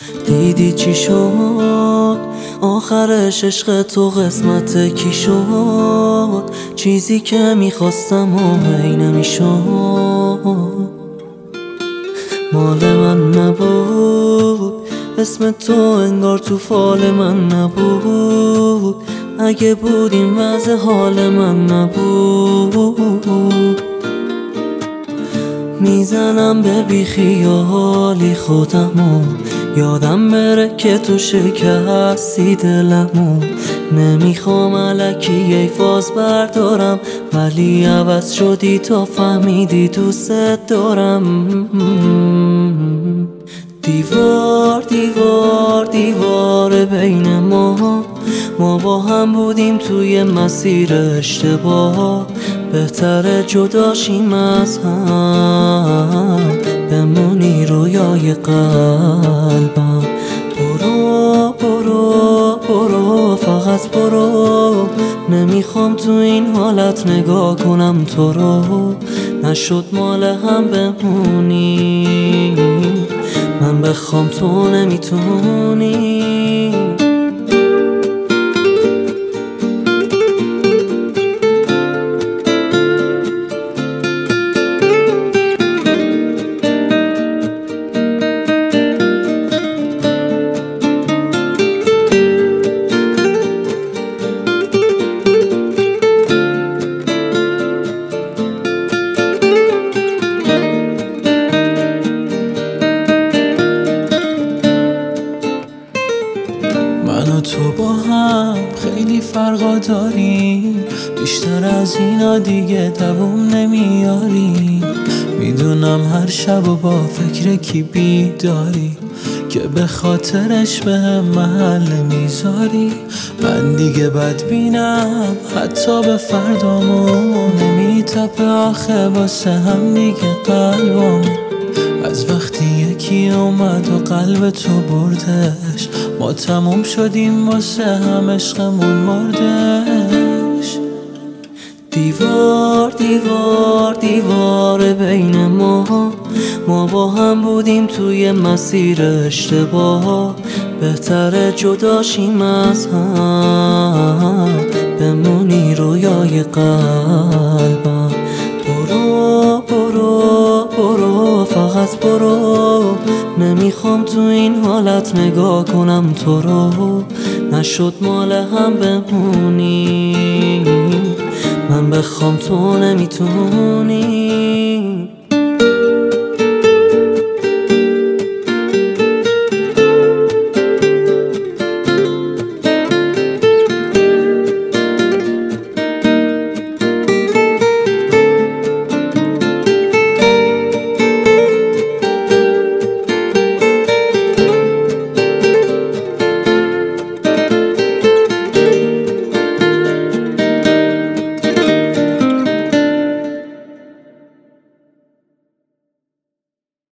دیدی چی شد آخرش؟ عشق تو قسمت کی شد؟ چیزی که میخواستم و هی نمیشد. مال من نبود، اسم تو انگار تو فال من نبود. اگه بود این وضع حال من نبود. میزنم به بیخیالی خودمو، یادم بره که تو شکستی دلمو. نمیخوام الکی ای فاز بردارم، ولی عوض شدی تا فهمیدی دوست دارم. دیوار دیوار دیوار بین ما با هم بودیم توی مسیر اشتباه. بهتره جداشیم از هم، بمونی رویای قلبم. برو برو برو فقط برو، نمیخوام تو این حالت نگاه کنم تو رو. نشد مال هم بمونی، من بخوام تو نمیتونی. من و تو با هم خیلی فرقا داریم، بیشتر از اینا دیگه دووم نمیاریم. میدونم هر شب و با فکر کی بیداری، که به خاطرش به هم محل میذاری. من دیگه بدبینم حتی به فردامو، نمیتپه آخه واسه هم دیگه قلبم. از وقتی یکی اومد و قلب تو بردش، ما تموم شدیم واسه هم عشقمون مردش. دیوار دیوار دیوار بین ما با هم بودیم توی مسیر اشتباه. بهتره جداشیم از هم، بمونی رویای قلبم. برو برو برو فقط برو، نمیخوام تو این حالت نگاه کنم تو رو. نشد مال هم بمونی، من بخوام تو نمیتونی.